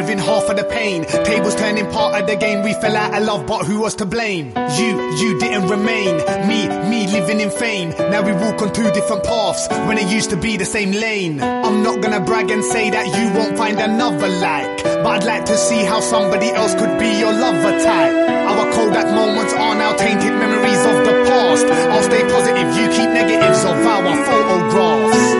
sharing half of the pain. Tables turning part of the game. We fell out of love, but who was to blame? You didn't remain. Me living in fame. Now we walk on two different paths when it used to be the same lane. I'm not gonna brag and say that you won't find another like, but I'd like to see how somebody else could be your lover type. Our Kodak moments are now tainted memories of the past. I'll stay positive, you keep negatives of our photographs.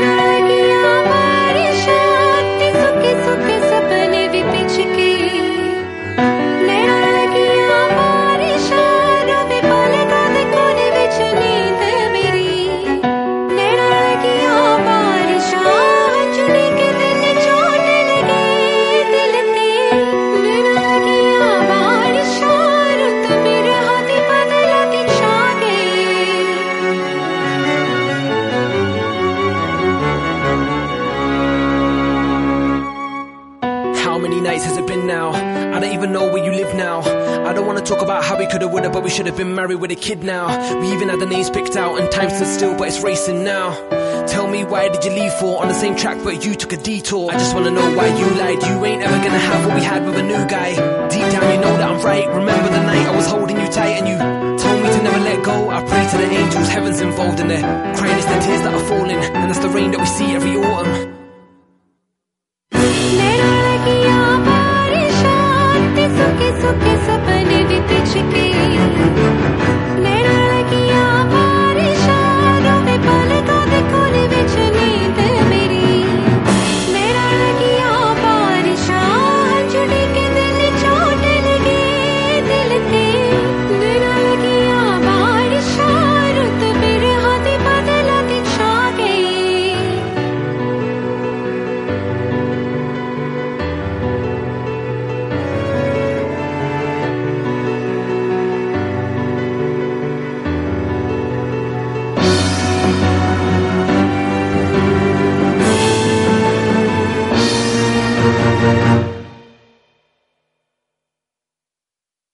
How many nights has it been now? I don't even know where you live now. I don't wanna talk about how we coulda, woulda, but we should've been married with a kid now. We even had the names picked out and time stood still, but it's racing now. Tell me, why did you leave for? On the same track, but you took a detour. I just wanna know why you lied. You ain't ever gonna have what we had with a new guy. Deep down you know that I'm right. Remember the night I was holding you tight and you told me to never let go. I pray to the angels, heaven's involved in there. Crying is the tears that are falling, and that's the rain that we see every autumn.